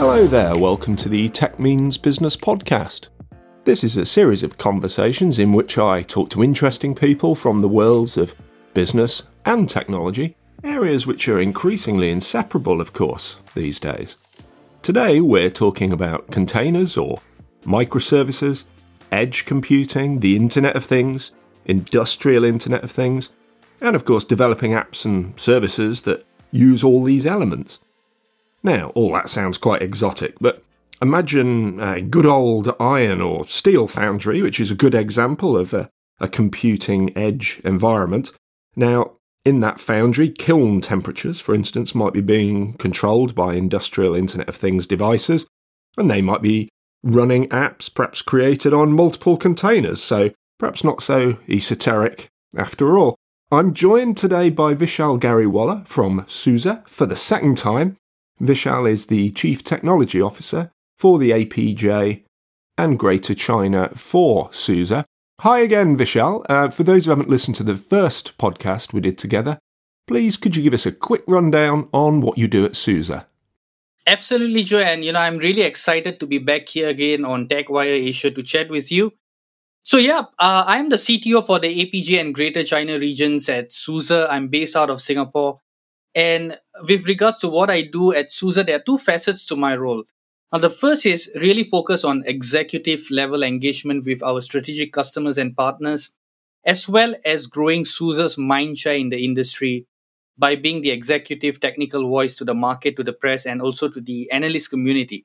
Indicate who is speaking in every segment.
Speaker 1: Hello there, welcome to the Tech Means Business podcast. This is a series of conversations in which I talk to interesting people from the worlds of business and technology, areas which are increasingly inseparable, of course, these days. Today we're talking about containers or microservices, edge computing, the Internet of Things, industrial Internet of Things, and of course developing apps and services that use all these elements. Now, all that sounds quite exotic, but imagine a good old iron or steel foundry, which is a good example of a computing edge environment. Now, in that foundry, kiln temperatures, for instance, might be being controlled by industrial Internet of Things devices, and they might be running apps perhaps created on multiple containers, so perhaps not so esoteric after all. I'm joined today by Vishal Ghariwala from SUSE for the second time. Vishal is the Chief Technology Officer for the APJ and Greater China for SUSE. Hi again, Vishal. For those who haven't listened to the first podcast we did together, please could you give us a quick rundown on what you do at SUSE?
Speaker 2: Absolutely, Joe. And, I'm really excited to be back here again on TechWire Asia to chat with you. So, I'm the CTO for the APJ and Greater China regions at SUSE. I'm based out of Singapore. And with regards to what I do at SUSE, there are two facets to my role. Now, the first is really focus on executive level engagement with our strategic customers and partners, as well as growing SUSE's mindshare in the industry by being the executive technical voice to the market, to the press, and also to the analyst community.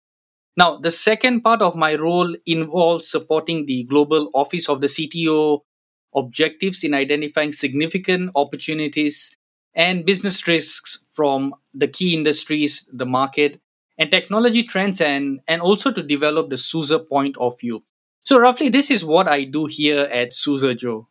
Speaker 2: Now, the second part of my role involves supporting the global office of the CTO objectives in identifying significant opportunities and business risks from the key industries, the market, and technology trends, and also to develop the SUSE point of view. So roughly, this is what I do here at SUSE, Joe.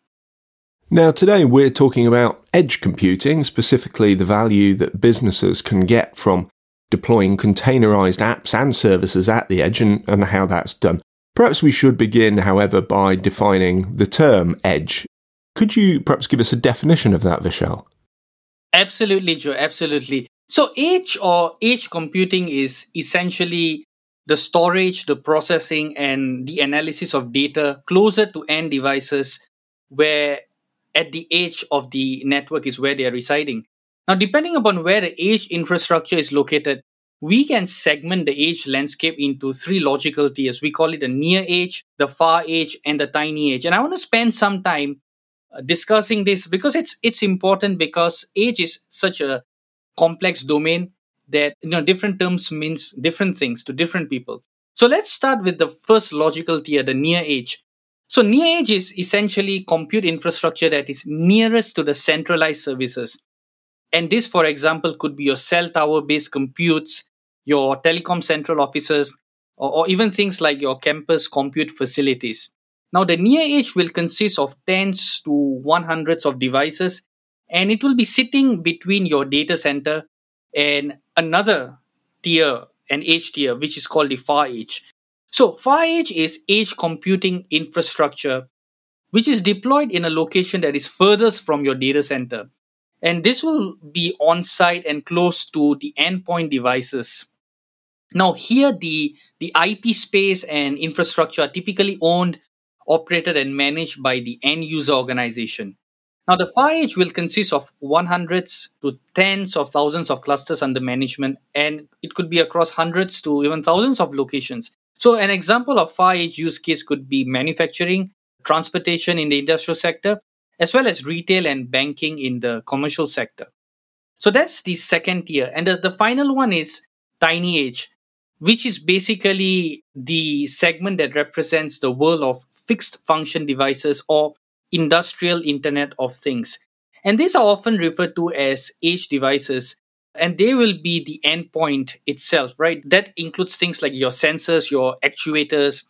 Speaker 1: Now today we're talking about edge computing, specifically the value that businesses can get from deploying containerized apps and services at the edge and how that's done. Perhaps we should begin, however, by defining the term edge. Could you perhaps give us a definition of that, Vishal?
Speaker 2: Absolutely, Joe. Absolutely. So edge or edge computing is essentially the storage, the processing, and the analysis of data closer to end devices where at the edge of the network is where they are residing. Now, depending upon where the edge infrastructure is located, we can segment the edge landscape into three logical tiers. We call it the near edge, the far edge, and the tiny edge. And I want to spend some time discussing this because it's important, because edge is such a complex domain that different terms means different things to different people. So let's start with the first logical tier, the near edge. So near edge is essentially compute infrastructure that is nearest to the centralized services. And this, for example, could be your cell tower based computes, your telecom central offices, or even things like your campus compute facilities. Now, the near edge will consist of tens to 100s of devices, and it will be sitting between your data center and another tier, an edge tier, which is called the far edge. So, far edge is edge computing infrastructure, which is deployed in a location that is furthest from your data center. And this will be on-site and close to the endpoint devices. Now, here the IP space and infrastructure are typically owned, operated, and managed by the end user organization. Now, the far edge will consist of 100s to tens of thousands of clusters under management, and it could be across hundreds to even thousands of locations. So, an example of far edge use case could be manufacturing, transportation in the industrial sector, as well as retail and banking in the commercial sector. So, that's the second tier. And the final one is tiny edge, which is basically the segment that represents the world of fixed function devices or industrial Internet of Things. And these are often referred to as edge devices, and they will be the endpoint itself, right? That includes things like your sensors, your actuators.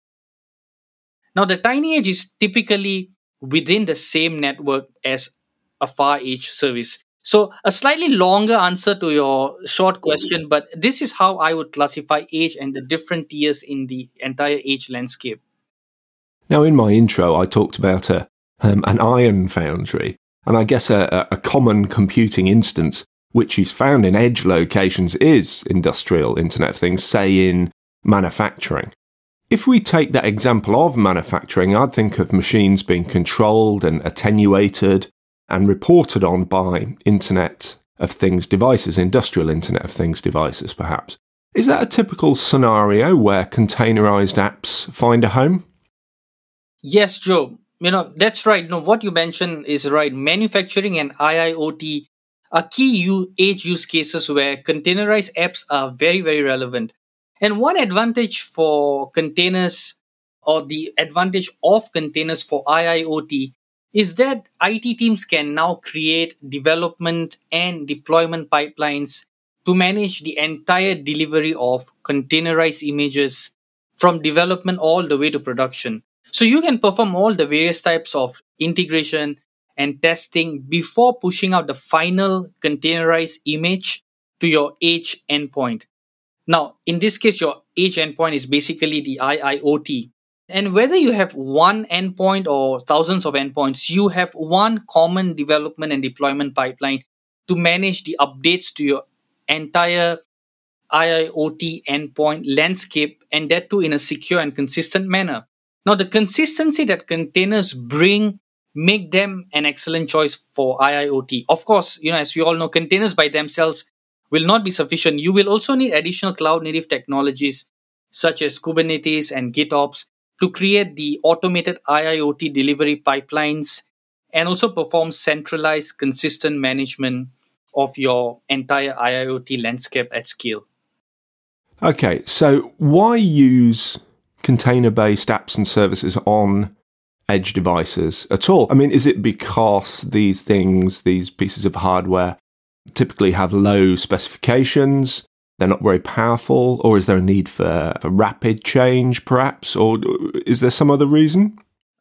Speaker 2: Now, the tiny edge is typically within the same network as a far edge service. So a slightly longer answer to your short question, but this is how I would classify edge and the different tiers in the entire edge landscape.
Speaker 1: Now, in my intro, I talked about an iron foundry, and I guess a common computing instance which is found in edge locations, is industrial Internet of Things, say in manufacturing. If we take that example of manufacturing, I'd think of machines being controlled and attenuated and reported on by Internet of Things devices, industrial Internet of Things devices perhaps. Is that a typical scenario where containerized apps find a home?
Speaker 2: Yes, Joe. That's right. No, what you mentioned is right. Manufacturing and IIoT are key edge use cases where containerized apps are very, very relevant. And one advantage for containers, or the advantage of containers for IIoT, is that IT teams can now create development and deployment pipelines to manage the entire delivery of containerized images from development all the way to production. So you can perform all the various types of integration and testing before pushing out the final containerized image to your edge endpoint. Now, in this case, your edge endpoint is basically the IIoT. And whether you have one endpoint or thousands of endpoints, you have one common development and deployment pipeline to manage the updates to your entire IIoT endpoint landscape, and that too in a secure and consistent manner. Now, the consistency that containers bring make them an excellent choice for IIoT. Of course, as we all know, containers by themselves will not be sufficient. You will also need additional cloud-native technologies such as Kubernetes and GitOps to create the automated IIoT delivery pipelines and also perform centralized, consistent management of your entire IIoT landscape at scale.
Speaker 1: Okay, so why use container-based apps and services on edge devices at all? I mean, is it because these pieces of hardware, typically have low specifications, they're not very powerful, or is there a need for rapid change perhaps, or is there some other reason?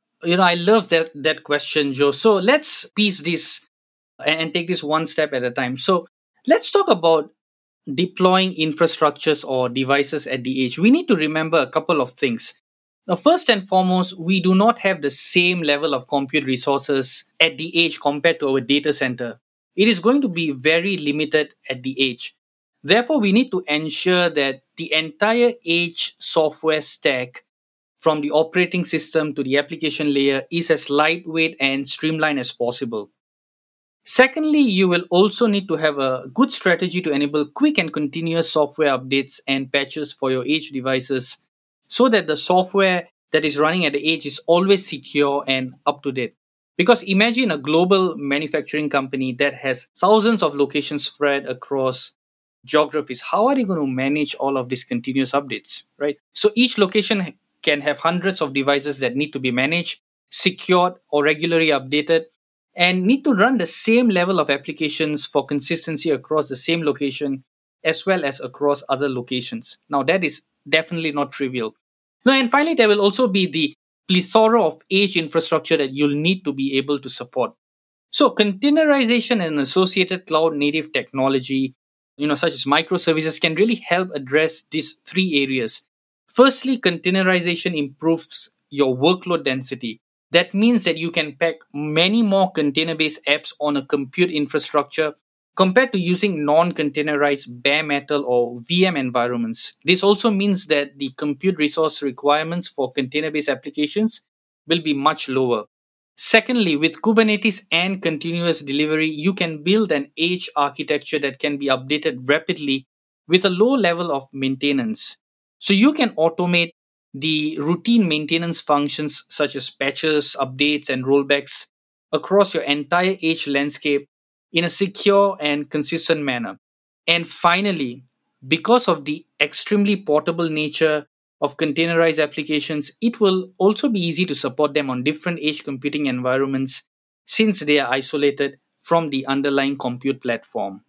Speaker 2: I love that question, Joe. So let's piece this and take this one step at a time. So let's talk about deploying infrastructures or devices at the edge. We need to remember a couple of things. Now, first and foremost, we do not have the same level of compute resources at the edge compared to our data center. It is going to be very limited at the edge. Therefore, we need to ensure that the entire edge software stack, from the operating system to the application layer, is as lightweight and streamlined as possible. Secondly, you will also need to have a good strategy to enable quick and continuous software updates and patches for your edge devices so that the software that is running at the edge is always secure and up to date. Because imagine a global manufacturing company that has thousands of locations spread across geographies. How are they going to manage all of these continuous updates, right? So each location can have hundreds of devices that need to be managed, secured, or regularly updated, and need to run the same level of applications for consistency across the same location as well as across other locations. Now, that is definitely not trivial. Now, and finally, there will also be the plethora of edge infrastructure that you'll need to be able to support. So, containerization and associated cloud native technology, such as microservices, can really help address these three areas. Firstly, containerization improves your workload density. That means that you can pack many more container-based apps on a compute infrastructure compared to using non-containerized bare metal or VM environments. This also means that the compute resource requirements for container-based applications will be much lower. Secondly, with Kubernetes and continuous delivery, you can build an edge architecture that can be updated rapidly with a low level of maintenance. So you can automate the routine maintenance functions such as patches, updates, and rollbacks across your entire edge landscape in a secure and consistent manner. And finally, because of the extremely portable nature of containerized applications, it will also be easy to support them on different edge computing environments since they are isolated from the underlying compute platform.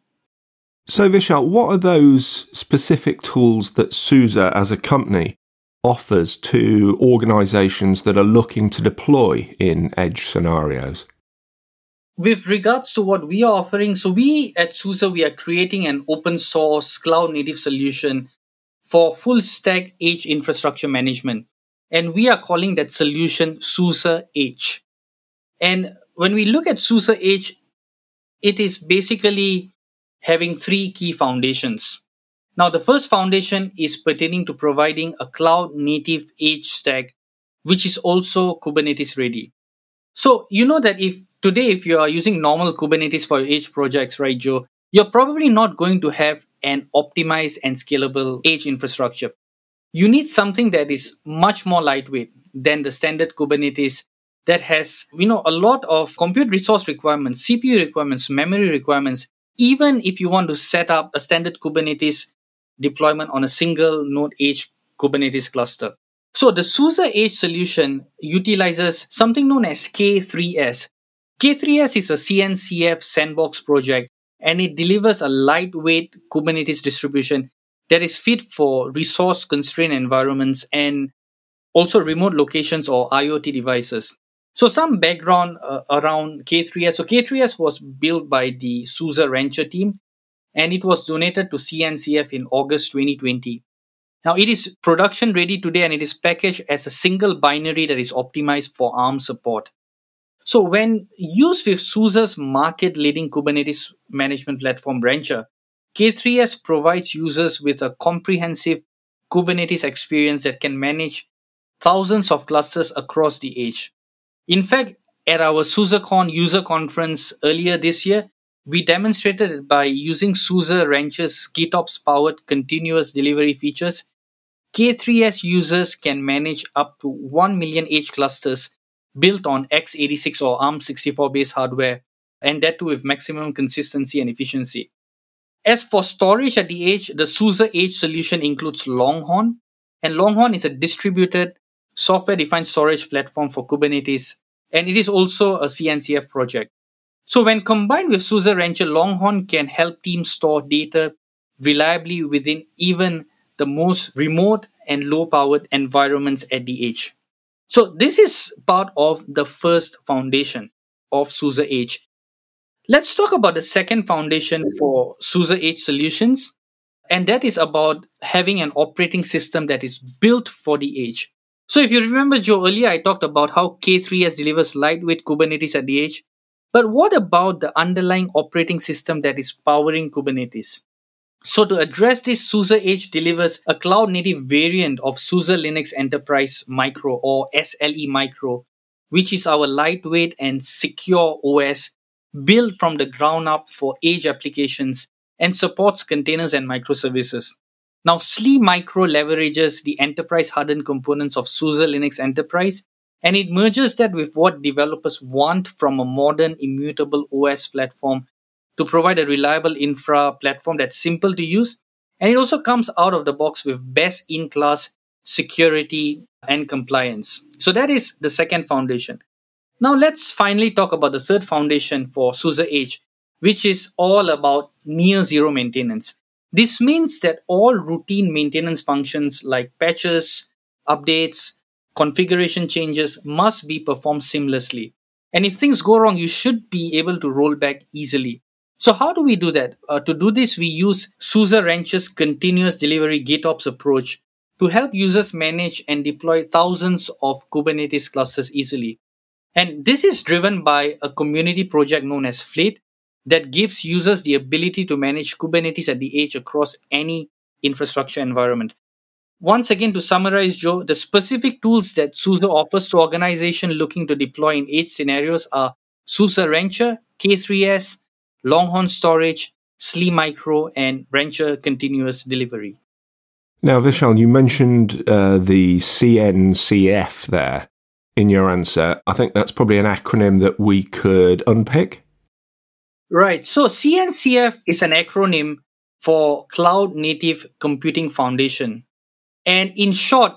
Speaker 1: So Vishal, what are those specific tools that SUSE as a company offers to organizations that are looking to deploy in edge scenarios?
Speaker 2: With regards to what we are offering, so we at SUSE, we are creating an open source cloud native solution for full stack edge infrastructure management. And we are calling that solution SUSE Edge. And when we look at SUSE Edge, it is basically having three key foundations. Now, the first foundation is pertaining to providing a cloud-native edge stack, which is also Kubernetes ready. So, you know that if you are using normal Kubernetes for your edge projects, right, Joe, you're probably not going to have an optimized and scalable edge infrastructure. You need something that is much more lightweight than the standard Kubernetes that has, a lot of compute resource requirements, CPU requirements, memory requirements, even if you want to set up a standard Kubernetes deployment on a single node edge Kubernetes cluster. So the SUSE Edge solution utilizes something known as K3S. K3S is a CNCF sandbox project, and it delivers a lightweight Kubernetes distribution that is fit for resource-constrained environments and also remote locations or IoT devices. So some background around K3S. So K3S was built by the SUSE Rancher team, and it was donated to CNCF in August 2020. Now, it is production ready today, and it is packaged as a single binary that is optimized for ARM support. So when used with SUSE's market-leading Kubernetes management platform, Rancher, K3S provides users with a comprehensive Kubernetes experience that can manage thousands of clusters across the edge. In fact, at our SUSECon user conference earlier this year, we demonstrated it by using SUSE Rancher's GitOps-powered continuous delivery features. K3S users can manage up to 1 million edge clusters built on x86 or ARM64 based hardware, and that too with maximum consistency and efficiency. As for storage at the edge, the SUSE Edge solution includes Longhorn, and Longhorn is a distributed software-defined storage platform for Kubernetes, and it is also a CNCF project. So when combined with SUSE Rancher, Longhorn can help teams store data reliably within even the most remote and low-powered environments at the edge. So this is part of the first foundation of SUSE Edge. Let's talk about the second foundation for SUSE Edge solutions, and that is about having an operating system that is built for the edge. So if you remember, Joe, earlier I talked about how K3S delivers lightweight Kubernetes at the edge. But what about the underlying operating system that is powering Kubernetes? So to address this, SUSE Edge delivers a cloud-native variant of SUSE Linux Enterprise Micro or SLE Micro, which is our lightweight and secure OS built from the ground up for edge applications and supports containers and microservices. Now, SLE Micro leverages the enterprise-hardened components of SUSE Linux Enterprise, and it merges that with what developers want from a modern, immutable OS platform to provide a reliable infra platform that's simple to use. And it also comes out of the box with best-in-class security and compliance. So that is the second foundation. Now let's finally talk about the third foundation for SUSE Edge, which is all about near zero maintenance. This means that all routine maintenance functions like patches, updates, configuration changes must be performed seamlessly. And if things go wrong, you should be able to roll back easily. So how do we do that? To do this, we use SUSE Rancher's continuous delivery GitOps approach to help users manage and deploy thousands of Kubernetes clusters easily. And this is driven by a community project known as Fleet that gives users the ability to manage Kubernetes at the edge across any infrastructure environment. Once again, to summarize, Joe, the specific tools that SUSE offers to organizations looking to deploy in edge scenarios are SUSE Rancher, K3S, Longhorn Storage, SLE Micro, and Rancher Continuous Delivery.
Speaker 1: Now, Vishal, you mentioned the CNCF there in your answer. I think that's probably an acronym that we could unpick.
Speaker 2: Right. So CNCF is an acronym for Cloud Native Computing Foundation. And in short,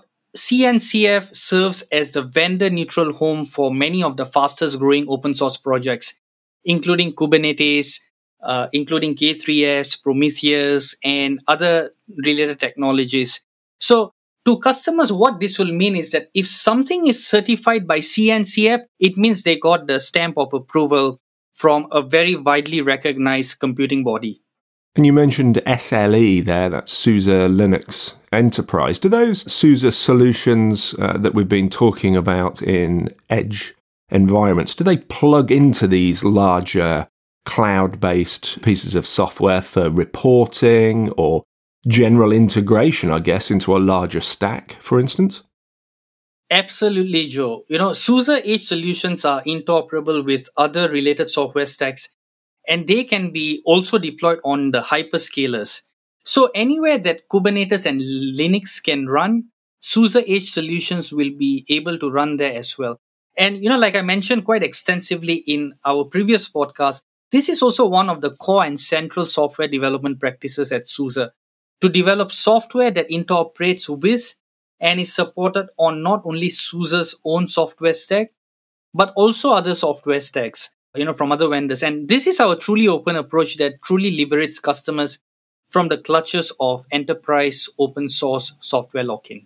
Speaker 2: CNCF serves as the vendor-neutral home for many of the fastest-growing open-source projects, including Kubernetes, including K3S, Prometheus, and other related technologies. So to customers, what this will mean is that if something is certified by CNCF, it means they got the stamp of approval from a very widely recognized computing body.
Speaker 1: And you mentioned SLE there, that's SUSE Linux Enterprise. Do those SUSE solutions that we've been talking about in edge environments, do they plug into these larger cloud-based pieces of software for reporting or general integration, I guess, into a larger stack, for instance?
Speaker 2: Absolutely, Joe. SUSE Edge solutions are interoperable with other related software stacks, and they can be also deployed on the hyperscalers. So anywhere that Kubernetes and Linux can run, SUSE Edge solutions will be able to run there as well. And like I mentioned quite extensively in our previous podcast, this is also one of the core and central software development practices at SUSE to develop software that interoperates with and is supported on not only SUSE's own software stack, but also other software stacks, from other vendors. And this is our truly open approach that truly liberates customers from the clutches of enterprise open source software lock-in.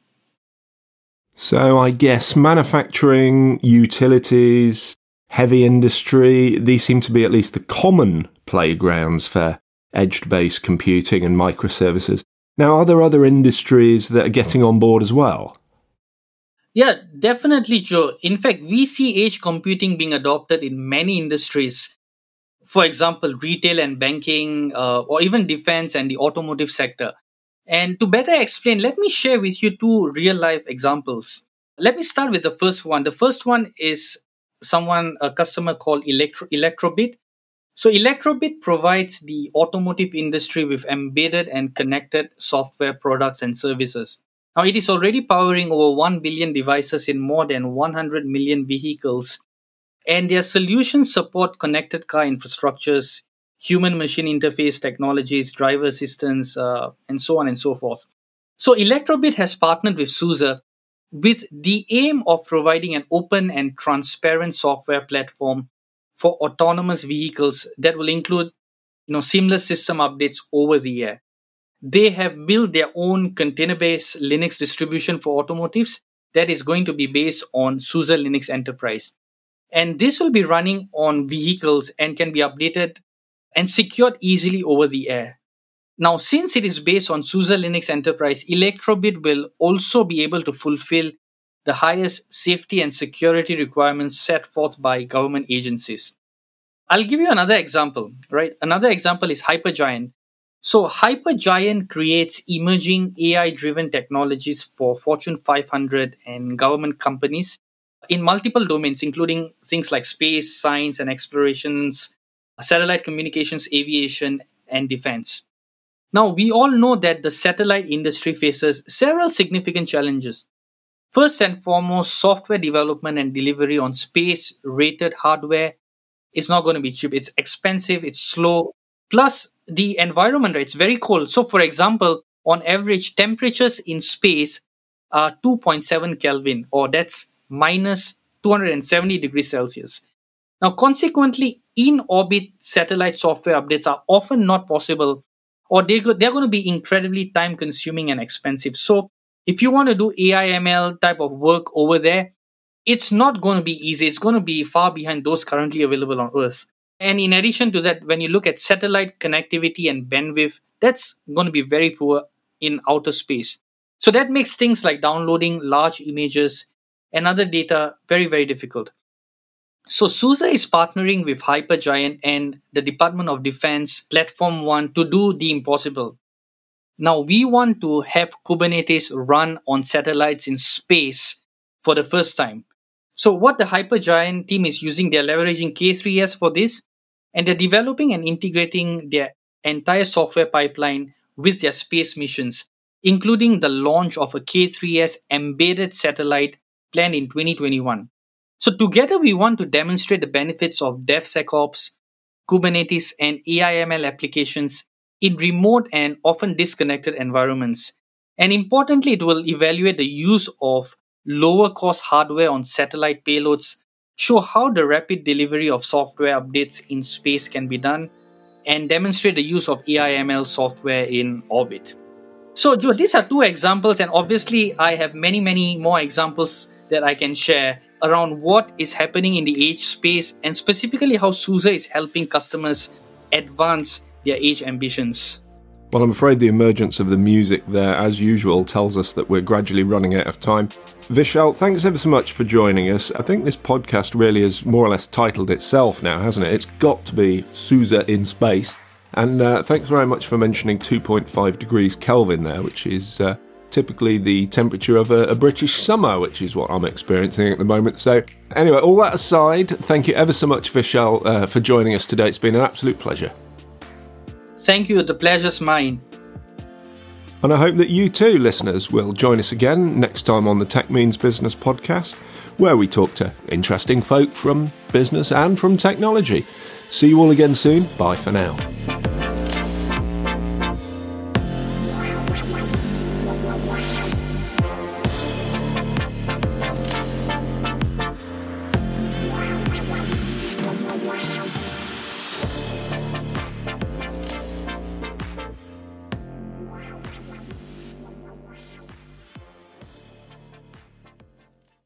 Speaker 1: So I guess manufacturing, utilities, heavy industry, these seem to be at least the common playgrounds for edge-based computing and microservices. Now, are there other industries that are getting on board as well?
Speaker 2: Yeah, definitely, Joe. In fact, we see edge computing being adopted in many industries. For example, retail and banking, or even defense and the automotive sector. And to better explain, let me share with you two real-life examples. Let me start with the first one. The first one is a customer called Electrobit. So Electrobit provides the automotive industry with embedded and connected software products and services. Now, it is already powering over 1 billion devices in more than 100 million vehicles, and their solutions support connected car infrastructures, human-machine interface technologies, driver assistance, and so on and so forth. So Electrobit has partnered with SUSE with the aim of providing an open and transparent software platform for autonomous vehicles that will include seamless system updates over the air. They have built their own container-based Linux distribution for automotives that is going to be based on SUSE Linux Enterprise. And this will be running on vehicles and can be updated and secured easily over the air. Now, since it is based on SUSE Linux Enterprise, Electrobit will also be able to fulfill the highest safety and security requirements set forth by government agencies. I'll give you another example, right? Another example is Hypergiant. So Hypergiant creates emerging AI-driven technologies for Fortune 500 and government companies in multiple domains, including things like space, science and explorations, satellite communications, aviation, and defense. Now, we all know that the satellite industry faces several significant challenges. First and foremost, software development and delivery on space-rated hardware is not going to be cheap. It's expensive, it's slow. Plus, the environment, right, it's very cold. So, for example, on average, temperatures in space are 2.7 Kelvin, or that's minus 270 degrees Celsius. Now, consequently, in-orbit satellite software updates are often not possible, or they're going to be incredibly time-consuming and expensive. So, if you want to do AI/ML type of work over there, it's not going to be easy. It's going to be far behind those currently available on Earth. And in addition to that, when you look at satellite connectivity and bandwidth, that's going to be very poor in outer space. So that makes things like downloading large images and other data very, very difficult. So SUSE is partnering with Hypergiant and the Department of Defense Platform One to do the impossible. Now, we want to have Kubernetes run on satellites in space for the first time. So what the Hypergiant team is using, they're leveraging K3S for this, and they're developing and integrating their entire software pipeline with their space missions, including the launch of a K3S embedded satellite planned in 2021. So together we want to demonstrate the benefits of DevSecOps, Kubernetes, and AI/ML applications in remote and often disconnected environments. And importantly, it will evaluate the use of lower cost hardware on satellite payloads, show how the rapid delivery of software updates in space can be done, and demonstrate the use of AI/ML software in orbit. So, Joe, these are two examples, and obviously I have many, many more examples that I can share around what is happening in the edge space and specifically how SUSE is helping customers advance their edge ambitions.
Speaker 1: Well, I'm afraid the emergence of the music there, as usual, tells us that we're gradually running out of time. Vishal, thanks ever so much for joining us. I think this podcast really has more or less titled itself now, hasn't it? It's got to be SUSE in Space. And thanks very much for mentioning 2.5 degrees Kelvin there, which is typically the temperature of a British summer, which is what I'm experiencing at the moment. So anyway, all that aside, thank you ever so much, Vishal, for joining us today. It's been an absolute pleasure.
Speaker 2: Thank you. The pleasure's mine.
Speaker 1: And I hope that you too, listeners, will join us again next time on the Tech Means Business podcast, where we talk to interesting folk from business and from technology. See you all again soon. Bye for now.